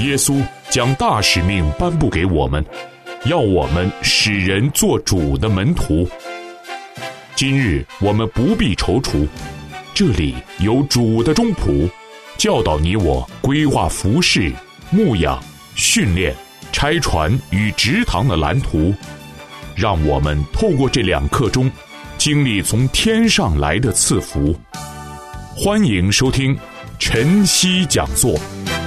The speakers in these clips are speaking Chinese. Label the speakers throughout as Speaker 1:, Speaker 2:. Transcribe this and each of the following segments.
Speaker 1: 耶稣将大使命颁布给我们，要我们使人做主的门徒。今日我们不必踌躇，这里有主的中仆，教导你我规划服事、牧养、训练、拆船与植堂的蓝图，让我们透过这2课中经历从天上来的赐福。欢迎收听晨曦讲座。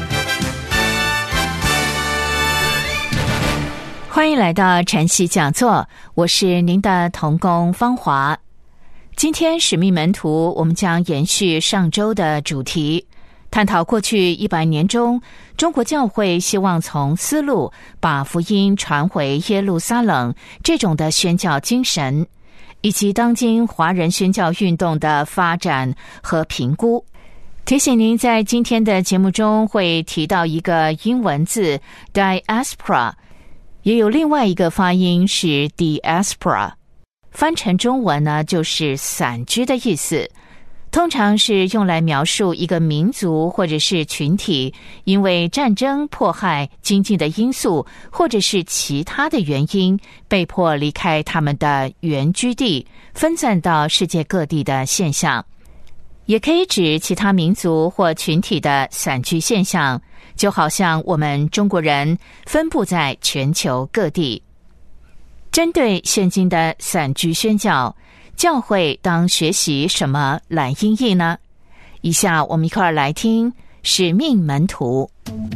Speaker 2: 欢迎来到晨曦讲座，我是您的同工芳华。今天使命门徒，我们将延续上周的主题，探讨过去100年中中国教会希望从丝路把福音传回耶路撒冷这种的宣教精神，以及当今华人宣教运动的发展和评估。提醒您，在今天的节目中会提到一个英文字 diaspora， 也有另外一个发音是 diaspora， 翻成中文呢就是散居的意思，通常是用来描述一个民族或者是群体因为战争、迫害、经济的因素或者是其他的原因被迫离开他们的原居地，分散到世界各地的现象，也可以指其他民族或群体的散居现象，就好像我们中国人分布在全球各地。针对现今的散居宣教，教会当学习什么来因应呢？以下我们一块儿来听使命门徒。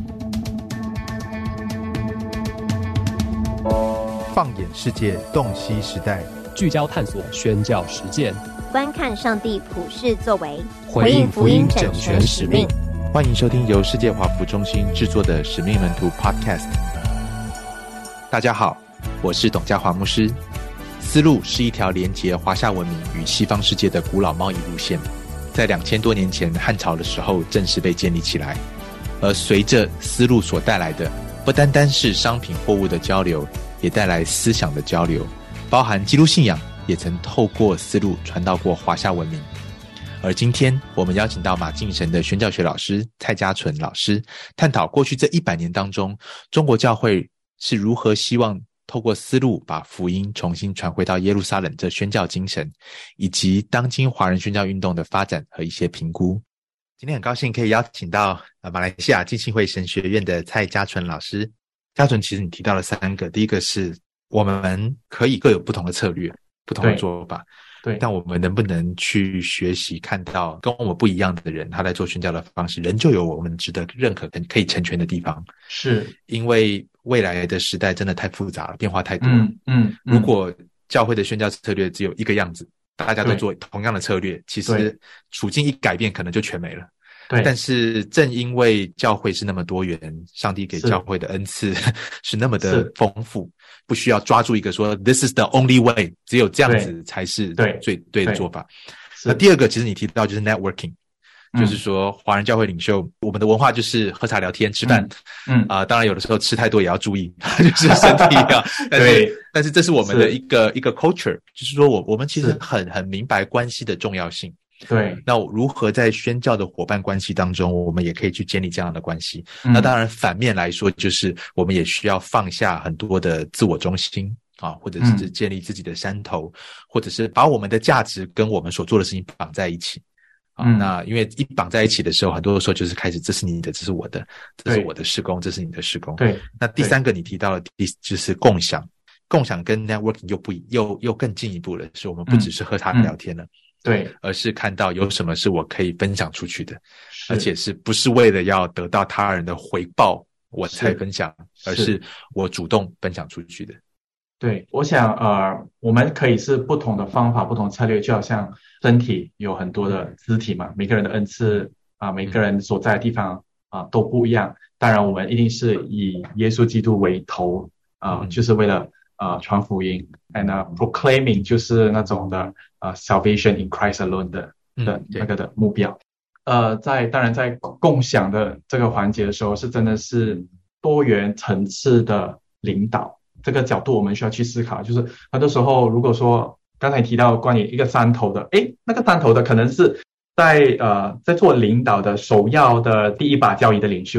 Speaker 3: 放眼世界，洞悉时代，
Speaker 4: 聚焦探索宣教实践，
Speaker 5: 观看上帝普世作为，
Speaker 4: 回应福音整全使命。
Speaker 3: 欢迎收听由世界华福中心制作的使命门徒 Podcast。 大家好，我是董家华牧师。丝路是一条连结华夏文明与西方世界的古老贸易路线，在2000多年前汉朝的时候正式被建立起来。而随着丝路所带来的，不单单是商品货物的交流，也带来思想的交流，包含基督信仰也曾透过丝路传到过华夏文明。而今天我们邀请到马敬神的宣教学老师蔡家纯老师，探讨过去这100年当中，中国教会是如何希望透过丝路把福音重新传回到耶路撒冷这宣教精神，以及当今华人宣教运动的发展和一些评估。今天很高兴可以邀请到马来西亚浸信会神学院的蔡家纯老师。家纯，其实你提到了3个，第一个是我们可以各有不同的策略，不同的做法，对，但我们能不能去学习看到跟我们不一样的人，他在做宣教的方式仍旧有我们值得认可可以成全的地方。
Speaker 6: 是
Speaker 3: 因为未来的时代真的太复杂了，变化太多了。如果教会的宣教策略只有一个样子，大家都做同样的策略，其实处境一改变可能就全没了。对，但是正因为教会是那么多元，上帝给教会的恩赐是那么的丰富，不需要抓住一个说 This is the only way， 只有这样子才是最对的做法。那第二个其实你提到就是 networking，就是说华人教会领袖，我们的文化就是喝茶聊天吃饭，当然有的时候吃太多也要注意，就是身体啊。但是这是我们的一个 culture， 就是说我们其实很明白关系的重要性。对，那如何在宣教的伙伴关系当中，我们也可以去建立这样的关系。那当然反面来说，就是我们也需要放下很多的自我中心啊，或者是建立自己的山头，或者是把我们的价值跟我们所做的事情绑在一起。那因为一绑在一起的时候，很多的时候就是开始这是你的，这是我的，这是我的事工，这是你的事工。对，那第3个你提到的就是共享跟 networking 又更进一步了，是我们不只是喝茶聊天了。对，而是看到有什么是我可以分享出去的，而且是不是为了要得到他人的回报我才分享，而是我主动分享出去的。
Speaker 6: 对，我想我们可以是不同的方法，不同策略，就好像身体有很多的肢体嘛，每个人的恩赐每个人所在的地方都不一样。当然我们一定是以耶稣基督为头就是为了传福音 and proclaiming 就是那种的salvation in Christ alone 的那个的目标。当然在共享的这个环节的时候，是真的是多元层次的领导，这个角度我们需要去思考。就是很多时候如果说刚才提到关于一个山头的，那个山头的可能是在做领导的首要的第一把交椅的领袖，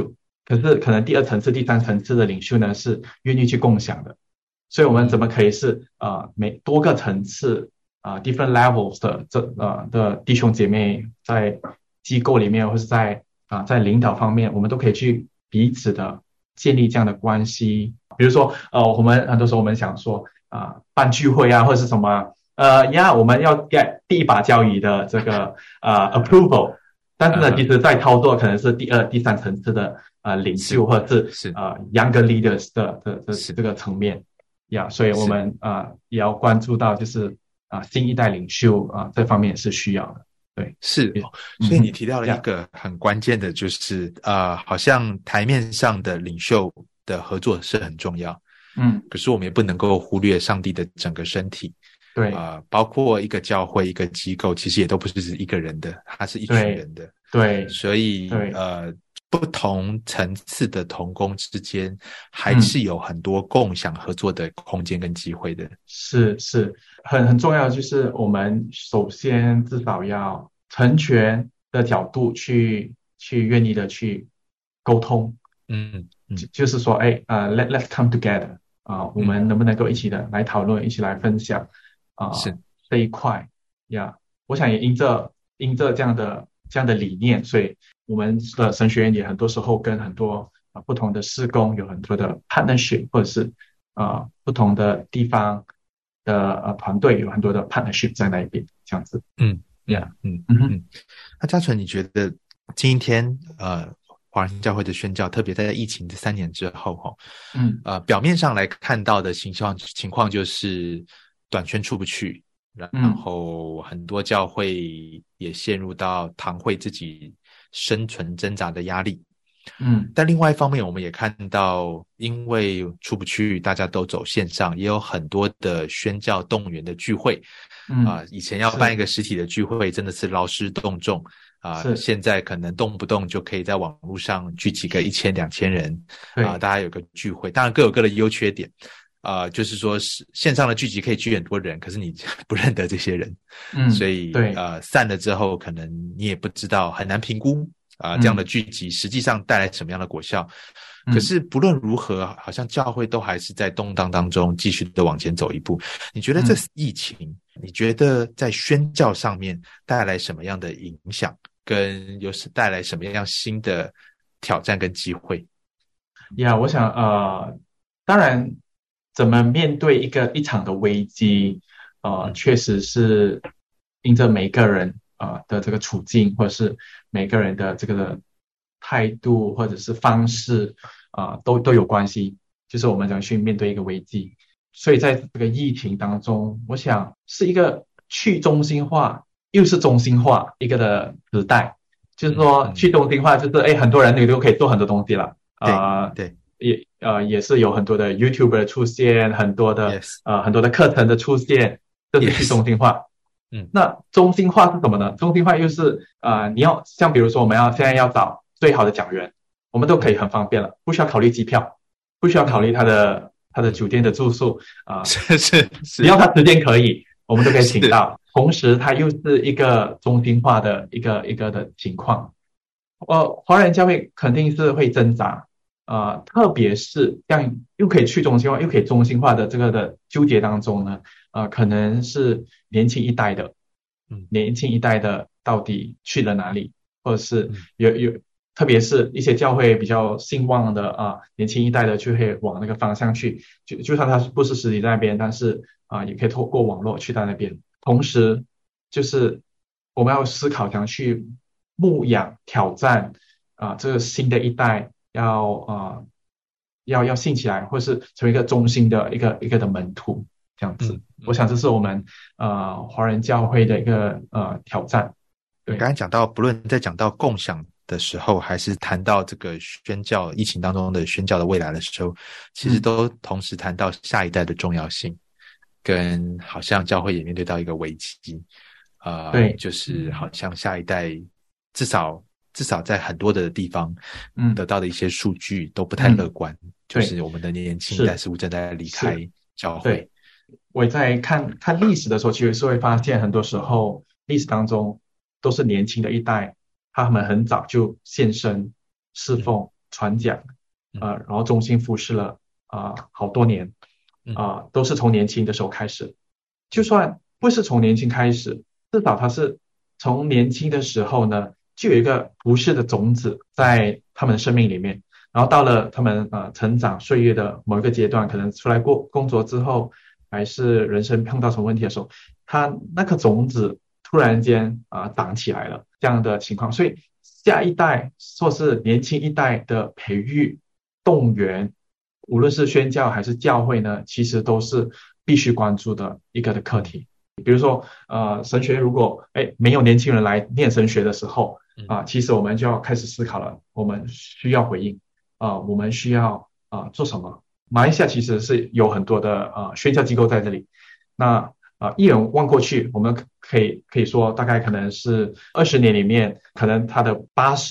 Speaker 6: 可是可能第二层次、第三层次的领袖呢是愿意去共享的。所以我们怎么可以是多个层次different levels 的弟兄姐妹在机构里面，或是在领导方面，我们都可以去彼此的建立这样的关系。比如说我们很多时候我们想说办聚会或者是什么我们要 get 第一把交椅的这个approval， 但是呢其实在操作可能是第二、第三层次的领袖或者是younger leaders 的这个层面所以我们也要关注到就是新一代领袖这方面也是需要的。对，
Speaker 3: 是所以你提到了一个很关键的，就是好像台面上的领袖的合作是很重要，可是我们也不能够忽略上帝的整个身体。
Speaker 6: 对，
Speaker 3: 包括一个教会、一个机构，其实也都不是一个人的，它是一群人的。
Speaker 6: 对，
Speaker 3: 所以不同层次的同工之间，还是有很多共享合作的空间跟机会的。
Speaker 6: 是很重要，就是我们首先至少要成全的角度去愿意的去沟通。就是说let's come together 我们能不能够一起的来讨论，一起来分享是这一块我想也因着这样的理念，所以我们的神学院也很多时候跟很多不同的事工有很多的 partnership， 或者是不同的地方的团队有很多的 partnership 在那边这样子。
Speaker 3: 那嘉纯，你觉得今天华人教会的宣教，特别在疫情这3年之后表面上来看到的情况就是短圈出不去，然后很多教会也陷入到堂会自己生存挣扎的压力。但另外一方面我们也看到，因为出不去，大家都走线上，也有很多的宣教动员的聚会。以前要办一个实体的聚会真的是劳师动众现在可能动不动就可以在网络上聚集个1000、2000人大家有个聚会，当然各有各的优缺点。就是说线上的聚集可以聚很多人，可是你不认得这些人，所以散了之后可能你也不知道，很难评估这样的聚集实际上带来什么样的果效。可是不论如何，好像教会都还是在动荡当中继续的往前走一步。你觉得这疫情你觉得在宣教上面带来什么样的影响，跟又是带来什么样新的挑战跟机会？
Speaker 6: 我想当然怎么面对一场的危机确实是因着每个人的这个处境，或者是每个人的这个态度或者是方式都有关系，就是我们怎么去面对一个危机。所以在这个疫情当中，我想是一个去中心化又是中心化一个的时代。就是说去中心化就是很多人你都可以做很多东西了对也是有很多的 YouTuber 出现，很多的很多的课程的出现，这是去中心化。那中心化是什么呢？中心化又是你要像比如说我们现在要找最好的讲员，我们都可以很方便了，不需要考虑机票，不需要考虑他的酒店的住宿
Speaker 3: 是
Speaker 6: 只要他时间可以，我们都可以请到。同时它又是一个中心化的一个的情况。华人教会肯定是会挣扎特别是这样又可以去中心化又可以中心化的这个的纠结当中呢可能是年轻一代的到底去了哪里，或者是有特别是一些教会比较兴旺的年轻一代的就会往那个方向去，就算他不是实体在那边，但是也可以透过网络去到那边。同时就是我们要思考怎样去牧养挑战这个新的一代要兴起来，或是成为一个中心的一个的门徒这样子。我想这是我们华人教会的一个挑战。对，
Speaker 3: 刚才讲到不论在讲到共享的时候，还是谈到这个宣教疫情当中的宣教的未来的时候，其实都同时谈到下一代的重要性，跟好像教会也面对到一个危机
Speaker 6: 对，
Speaker 3: 就是好像下一代至少在很多的地方得到的一些数据都不太乐观，就是我们的年轻一代似乎正在离开教会。
Speaker 6: 对，我在看历史的时候，其实是会发现很多时候历史当中都是年轻的一代，他们很早就献身侍奉传讲，然后中心服侍了好多年，都是从年轻的时候开始。就算不是从年轻开始，至少他是从年轻的时候呢，就有一个服侍的种子在他们的生命里面。然后到了他们成长岁月的某一个阶段，可能出来工作之后，还是人生碰到什么问题的时候，他那颗种子突然间长起来了，这样的情况。所以下一代或是年轻一代的培育动员，无论是宣教还是教会呢，其实都是必须关注的一个的课题。比如说神学如果没有年轻人来念神学的时候其实我们就要开始思考了，我们需要回应我们需要做什么。马来西亚其实是有很多的宣教机构在这里，那一眼望过去，我们可以说大概可能是20年里面，可能他的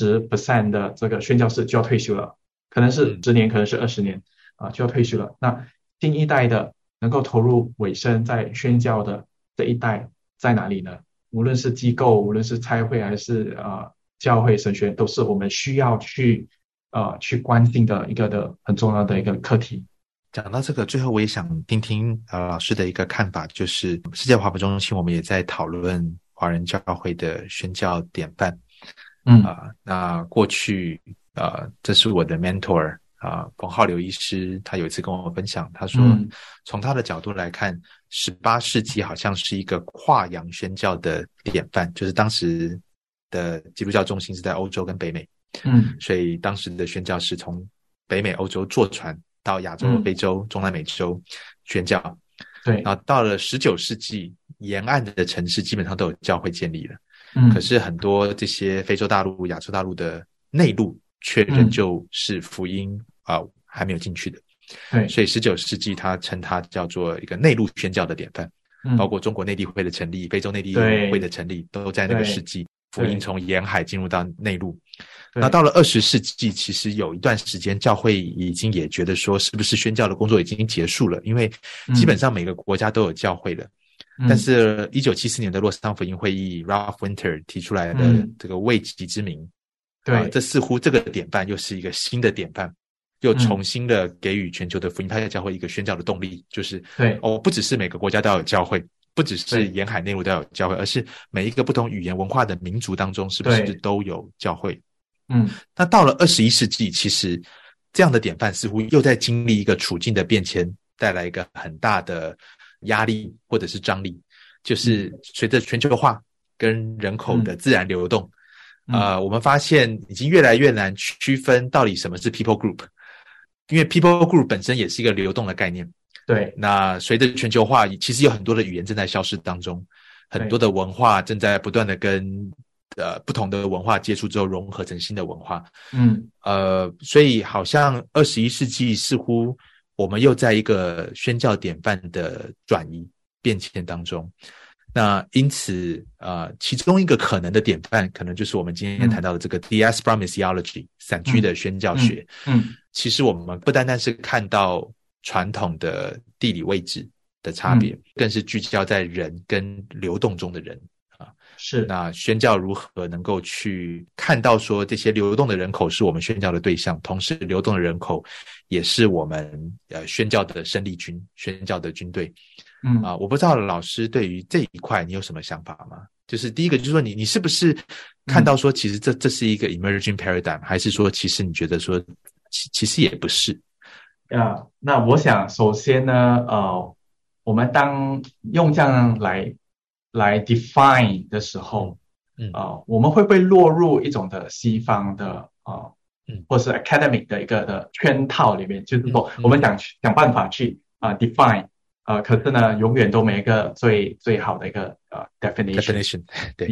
Speaker 6: 80% 的这个宣教士就要退休了，可能是10年，可能是20年就要退休了。那新一代的能够投入委身在宣教的这一代在哪里呢？无论是机构，无论是差会还是教会神学，都是我们需要去关心的一个的很重要的一个课题。
Speaker 3: 讲到这个，最后我也想听听老师的一个看法，就是世界华福中心我们也在讨论华人教会的宣教典范。那过去这是我的 mentor冯浩流医师，他有一次跟我分享，他说从他的角度来看，18世纪好像是一个跨洋宣教的典范，就是当时的基督教中心是在欧洲跟北美，所以当时的宣教是从北美欧洲坐船到亚洲、非洲、中南美洲宣教。
Speaker 6: 对，
Speaker 3: 然后到了19世纪，沿岸的城市基本上都有教会建立了。可是很多这些非洲大陆、亚洲大陆的内陆却仍旧是福音还没有进去的。
Speaker 6: 对，
Speaker 3: 所以19世纪他称它叫做一个内陆宣教的典范，包括中国内地会的成立、非洲内地会的成立，都在那个世纪，福音从沿海进入到内陆。那到了20世纪，其实有一段时间教会已经也觉得说，是不是宣教的工作已经结束了，因为基本上每个国家都有教会了。但是1974年的洛桑福音会议 Ralph Winter 提出来的这个未及之名，对，这似乎这个典范又是一个新的典范，又重新的给予全球的福音派教会一个宣教的动力，就是
Speaker 6: 对
Speaker 3: 不只是每个国家都要有教会，不只是沿海内陆都要有教会，而是每一个不同语言文化的民族当中是不是都有教会。那到了21世纪，其实这样的典范似乎又在经历一个处境的变迁，带来一个很大的压力或者是张力，就是随着全球化跟人口的自然流动，我们发现已经越来越难区分到底什么是 people group， 因为 people group 本身也是一个流动的概念。
Speaker 6: 对，
Speaker 3: 那随着全球化，其实有很多的语言正在消失当中，很多的文化正在不断的跟不同的文化接触之后融合成新的文化。所以好像21世纪似乎我们又在一个宣教典范的转移变迁当中。那因此其中一个可能的典范可能就是我们今天谈到的这个 Diaspora Missiology 散居的宣教学。其实我们不单单是看到传统的地理位置的差别，更是聚焦在人跟流动中的人。
Speaker 6: 是，
Speaker 3: 那宣教如何能够去看到说这些流动的人口是我们宣教的对象，同时流动的人口也是我们宣教的生力军，宣教的军队。我不知道老师对于这一块你有什么想法吗？就是第一个就是说你是不是看到说其实这是一个 emerging paradigm， 还是说其实你觉得说其实也不是？
Speaker 6: 那我想首先呢我们当用这样来 define 的时候，我们会不会落入一种的西方的或是 academic 的一个的圈套里面？就是说，我们想办法去define， 可是呢，永远都没一个最好的一个definition。
Speaker 3: 对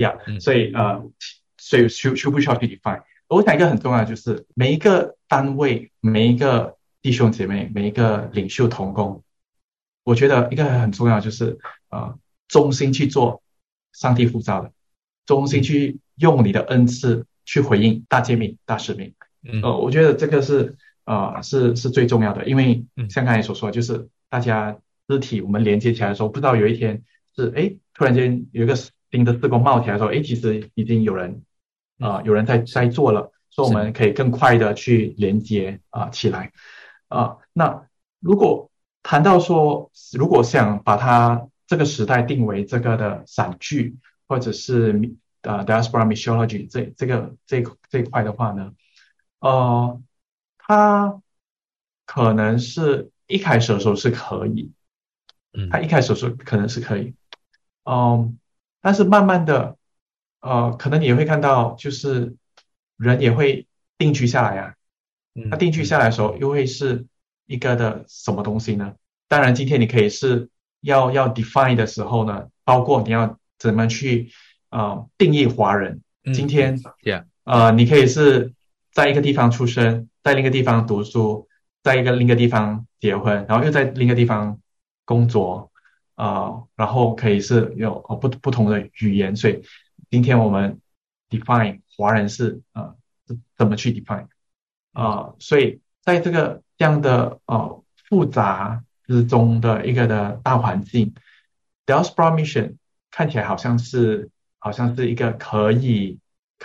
Speaker 6: 所以需不需要去 define？ 我想一个很重要的就是每一个单位、每一个弟兄姐妹、每一个领袖同工，我觉得一个很重要的就是忠心去做上帝呼召的，忠心去用你的恩赐去回应大诫命、大使命。我觉得这个是最重要的，因为像刚才所说，就是大家肢体我们连接起来的时候，不知道有一天是突然间有一个新的事工冒起来的时候，其实已经有人在做了。 所以我们可以更快的去连接起来。那如果谈到说，如果想把它这个时代定为这个的散句，或者是diaspora missiology 这一块的话呢，它可能是一开始的时候是可以，它一开始的时候可能是可以，但是慢慢的，可能你也会看到，就是人也会定居下来啊。它定居下来的时候，又会是一个的什么东西呢？当然，今天你可以是要 define 的时候呢，包括你要怎么去定义华人。今天你可以是在一个地方出生，在另一个地方读书，在另一个地方结婚，然后又在另一个地方工作，然后可以是有不同的语言。所以今天我们 define 华人是怎么去 define 所以在这样的复杂之中的一个的大环境 ，diaspora mission 看起来好像是一个可以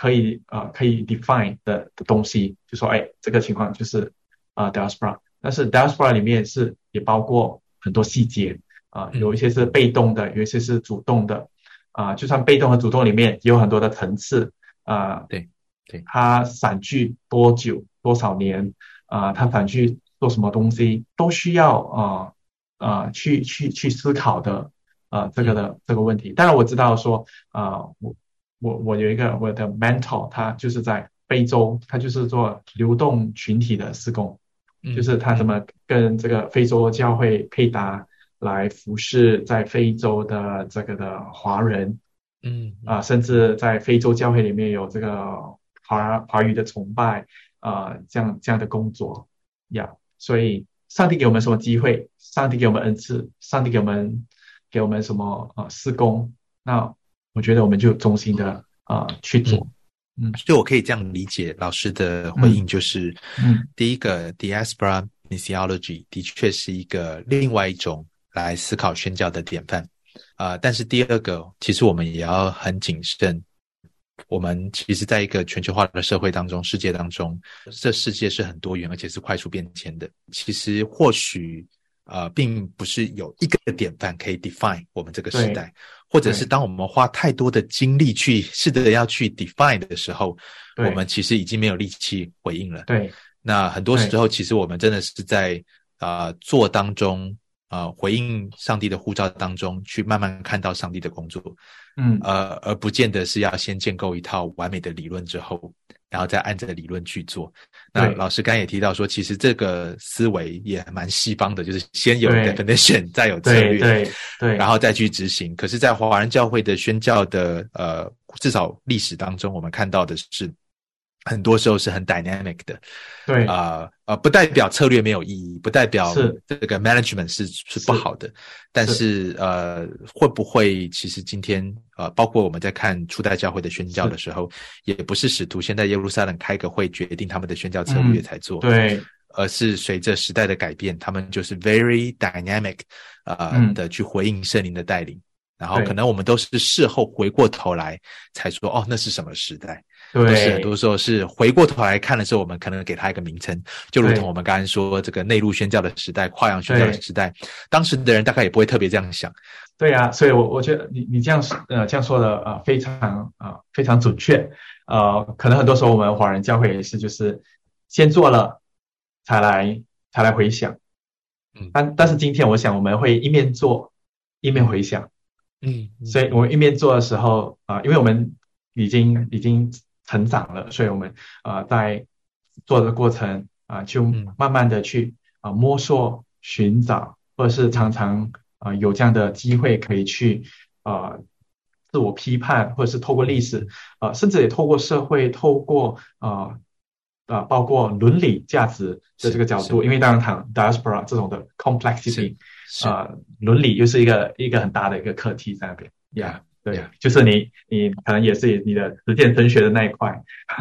Speaker 6: define 的东西，就说这个情况就是diaspora， 但是 diaspora 里面也包括很多细节有一些是被动的，有一些是主动的就算被动和主动里面也有很多的层次
Speaker 3: 对，
Speaker 6: 它散居多久多少年它散居做什么东西都需要去思考的这个问题。当然我知道说我有一个我的 mentor， 他就是在非洲，他就是做流动群体的事工，就是他怎么跟这个非洲教会配搭来服侍在非洲的这个的华人，甚至在非洲教会里面有这个华语的崇拜这样的工作所以上帝给我们什么机会，上帝给我们恩赐，上帝给我们什么事工，那我觉得我们就衷心的去做。
Speaker 3: 所以我可以这样理解老师的回应，就是第一个 diaspora missiology 的确是一个另外一种来思考宣教的典范但是第二个其实我们也要很谨慎，我们其实在一个全球化的社会当中，世界当中，这世界是很多元而且是快速变迁的，其实或许并不是有一个典范可以 define 我们这个时代，或者是当我们花太多的精力去试着要去 define 的时候，我们其实已经没有力气回应了。
Speaker 6: 对，
Speaker 3: 那很多时候其实我们真的是在做当中回应上帝的呼召当中去慢慢看到上帝的工作而不见得是要先建构一套完美的理论之后然后再按着理论去做。那老师刚才也提到说，其实这个思维也蛮西方的，就是先有 definition 再有策略，对，然后再去执行。可是在华人教会的宣教的至少历史当中，我们看到的是很多时候是很 dynamic 的，
Speaker 6: 对
Speaker 3: 不代表策略没有意义，不代表这个 management 是不好的，但是会不会其实今天包括我们在看初代教会的宣教的时候，也不是使徒先在耶路撒冷开个会决定他们的宣教策略才做，
Speaker 6: 对，
Speaker 3: 而是随着时代的改变，他们就是 very dynamic 的去回应圣灵的带领，然后可能我们都是事后回过头来才说那是什么时代。都是很多时候是回过头来看的时候，我们可能给它一个名称，就如同我们刚才说这个内陆宣教的时代、跨洋宣教的时代，当时的人大概也不会特别这样想。
Speaker 6: 对啊，所以我觉得你这样说的非常准确。可能很多时候我们华人教会也是就是先做了才来回想。但是今天我想我们会一面做一面回想。所以我们一面做的时候因为我们已经成长了，所以我们在做的过程就慢慢的去摸索寻找，或者是常常有这样的机会可以去自我批判，或者是透过历史甚至也透过社会，透过包括伦理价值的这个角度，因为当然谈 diaspora 这种的 complexity 伦理又是一个很大的一个课题在那边对，就是你可能也是你的实践神学的那一块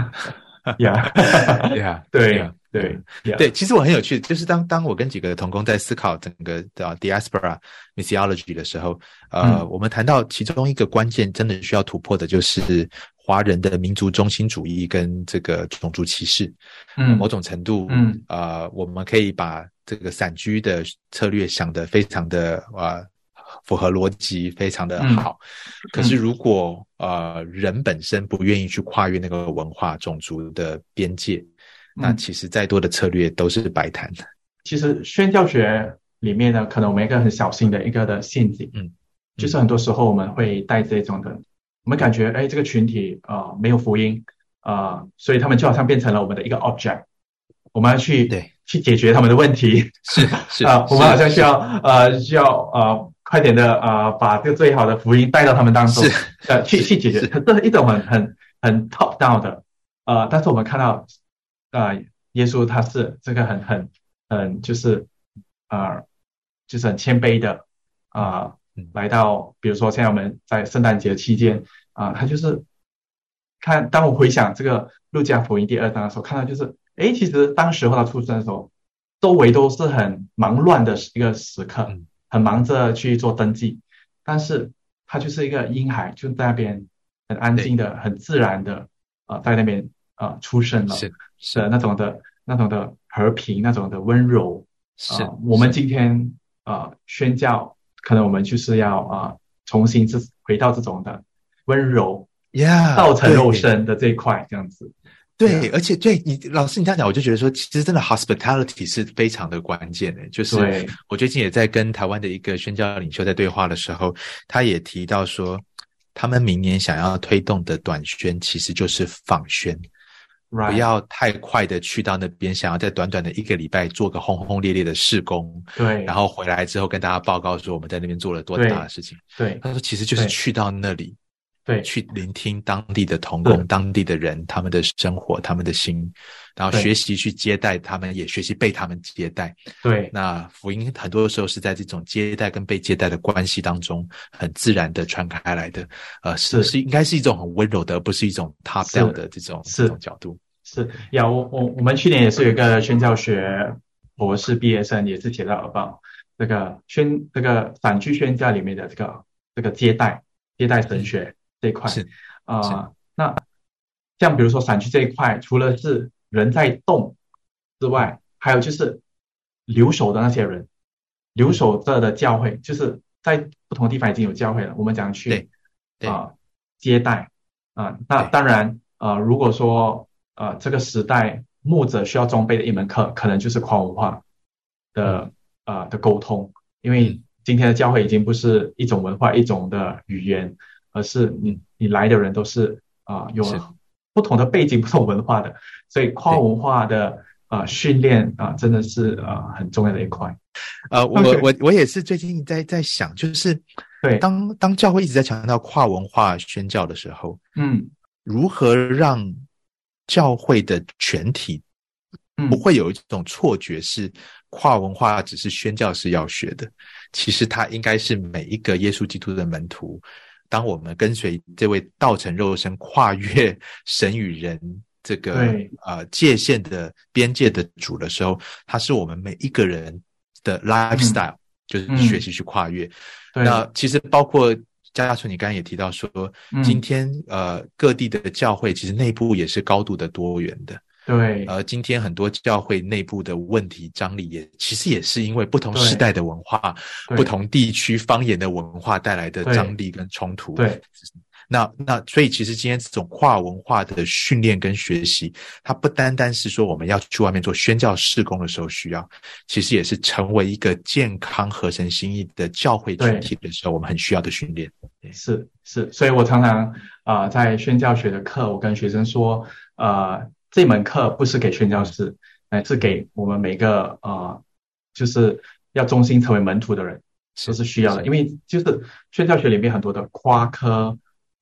Speaker 3: 对，其实我很有趣，就是当我跟几个同工在思考整个diaspora missiology 的时候我们谈到其中一个关键真的需要突破的就是华人的民族中心主义跟这个种族歧视。某种程度我们可以把这个散居的策略想得非常的符合逻辑，非常的好。可是如果人本身不愿意去跨越那个文化种族的边界，那其实再多的策略都是白谈的。
Speaker 6: 其实宣教学里面呢，可能我们一个很小心的一个的陷阱，就是很多时候我们会带这种的，我们感觉这个群体没有福音所以他们就好像变成了我们的一个 object， 我们要去解决他们的问题，
Speaker 3: 是
Speaker 6: 我们好像需要快点的把这个最好的福音带到他们当中，去解决，这是一种很 top down 的但是我们看到耶稣他是这个很就是很谦卑的来到，比如说现在我们在圣诞节期间他就是当我回想这个路加福音第2章的时候，看到就是其实当时候他出生的时候，周围都是很忙乱的一个时刻，很忙着去做登记，但是他就是一个婴孩，就在那边很安静的很自然的在那边出生了，是那种的和平，那种的温柔。我们今天宣教，可能我们就是要重新回到这种的温柔道成肉身的这一块，这样子。
Speaker 3: 对，而且你老师你这样讲，我就觉得说，其实真的 hospitality 是非常的关键的。就是我最近也在跟台湾的一个宣教领袖在对话的时候，他也提到说，他们明年想要推动的短宣其实就是访宣。不要太快的去到那边，想要在短短的1个礼拜做个轰轰烈烈的事工，对，然后回来之后跟大家报告说我们在那边做了多大的事情。对，他说其实就是去到那里，对，去聆听当地的同工、当地的人，他们的生活、他们的心，然后学习去接待他们，也学习被他们接待。对，那福音很多时候是在这种接待跟被接待的关系当中，很自然的传开来的。是应该是一种很温柔的，而不是一种 top down 的这种角度。
Speaker 6: 是呀，我们去年也是有一个宣教学博士毕业生，也是写到about这个散居宣教里面的这个接待神学这一块。那像比如说散居这一块，除了是人在动之外，还有就是留守的那些人，留守着的教会，就是在不同地方已经有教会了，我们讲去接待那当然如果说这个时代牧者需要装备的一门课，可能就是跨文化的沟通，因为今天的教会已经不是一种文化一种的语言，而是你来的人都是有不同的背景不同文化的，所以跨文化的训练真的是很重要的一块。
Speaker 3: 我也是最近在想，就是对当教会一直在强调跨文化宣教的时候，如何让教会的全体不会有一种错觉是跨文化只是宣教士要学的，其实它应该是每一个耶稣基督的门徒，当我们跟随这位道成肉身跨越神与人这个界限的边界的主的时候，它是我们每一个人的 lifestyle，就是学习去跨越。那其实包括嘉纯你刚刚也提到说，今天各地的教会其实内部也是高度的多元的。对，今天很多教会内部的问题张力其实也是因为不同时代的文化、不同地区方言的文化带来的张力跟冲突。对，那所以其实今天这种跨文化的训练跟学习，它不单单是说我们要去外面做宣教事工的时候需要，其实也是成为一个健康合神心意的教会群体的时候我们很需要的训练。
Speaker 6: 是，所以我常常在宣教学的课，我跟学生说这门课不是给宣教士，是给我们每个就是要忠心成为门徒的人都是需要的，因为就是宣教学里面很多的跨科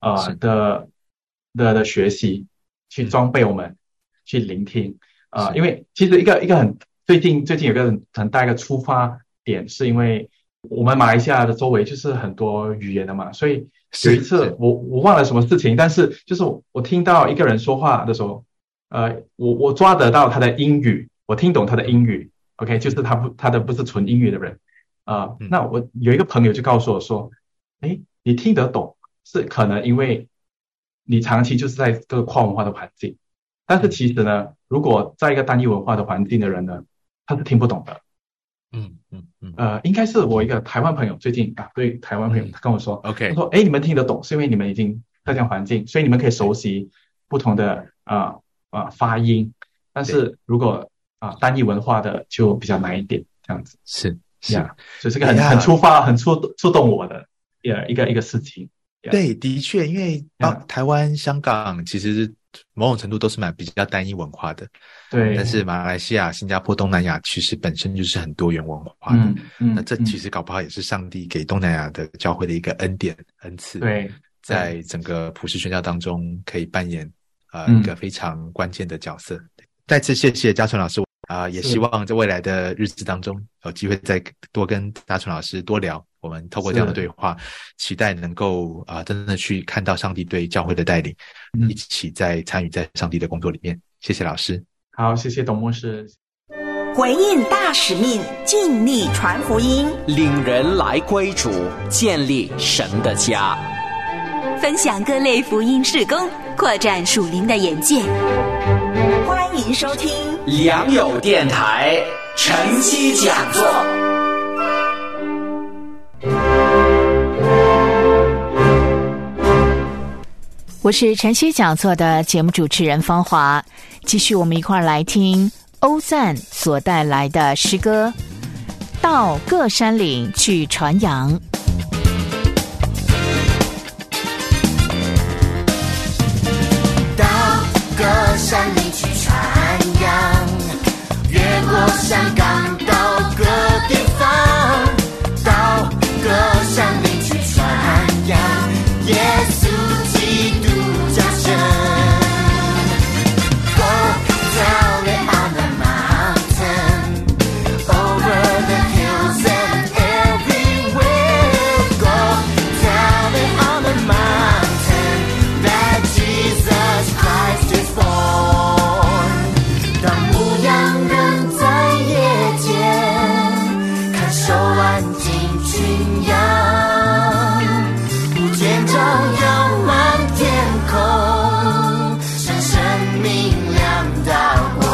Speaker 6: 的学习，去装备我们去聆听因为其实一个很最近有一个很大一个出发点，是因为我们马来西亚的周围就是很多语言的嘛，所以有一次我忘了什么事情，但是就是我听到一个人说话的时候，我抓得到他的英语，我听懂他的英语 ，OK， 就是他的不是纯英语的人那我有一个朋友就告诉我说，你听得懂是可能因为你长期就是在这个跨文化的环境。但是其实呢，如果在一个单一文化的环境的人呢，他是听不懂的。应该是我一个台湾朋友最近对台湾朋友他跟我说
Speaker 3: ，OK，
Speaker 6: 他说你们听得懂是因为你们已经在这样环境，所以你们可以熟悉不同的发音。但是如果单一文化的就比较难一点，这样子
Speaker 3: 是，
Speaker 6: 所以这个很触发、很触动我的一个事情。
Speaker 3: 对，的确，因为台湾、香港其实某种程度都是比较单一文化的，
Speaker 6: 对。
Speaker 3: 但是马来西亚、新加坡、东南亚其实本身就是很多元文化的，那这其实搞不好也是上帝给东南亚的教会的一个恩典、恩赐，
Speaker 6: 对，
Speaker 3: 在整个普世宣教当中可以扮演一个非常关键的角色。再次谢谢嘉纯老师也希望在未来的日子当中有机会再多跟嘉纯老师多聊。我们透过这样的对话，期待能够真的去看到上帝对教会的带领，一起在参与在上帝的工作里面。谢谢老师。
Speaker 6: 好，谢谢董牧师。
Speaker 7: 回应大使命，尽力传福音，
Speaker 8: 领人来归主，建立神的家，
Speaker 7: 分享各类福音事工，扩展属灵的眼界。欢迎收听
Speaker 8: 良友电台晨曦讲座。
Speaker 2: 我是晨曦讲座的节目主持人芳华，继续我们一块来听欧赞所带来的诗歌《到各山岭去传扬》。
Speaker 9: 到各山岭去传扬，越过山岗到各地方，到各山岭去传扬耶稣基督降生。Go tell it on the mountain, over the hills and everywhere. Go tell it on the mountain that Jesus Christ is born. 当牧羊人在夜间看守安静群羊，不见照耀满天空，深深明亮到光。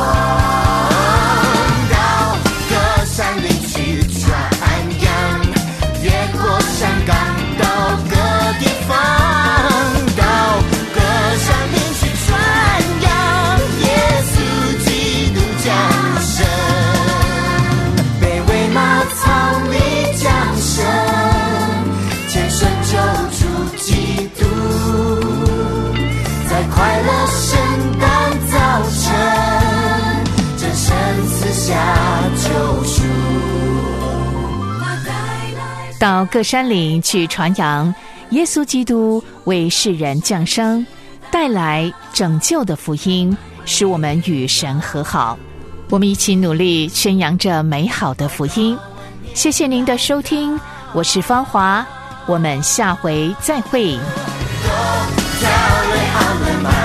Speaker 9: 到各山岭去传扬，越过山岗到各地方，到各山岭去传扬耶稣基督降生。卑微茅草里降生，谦顺救主基督，在快乐圣诞早晨，真神赐下救赎。
Speaker 2: 到各山岭去传扬耶稣基督为世人降生，带来拯救的福音，使我们与神和好。我们一起努力宣扬着美好的福音。谢谢您的收听，我是芳华，我们下回再会。
Speaker 9: Go tell it on the mountain.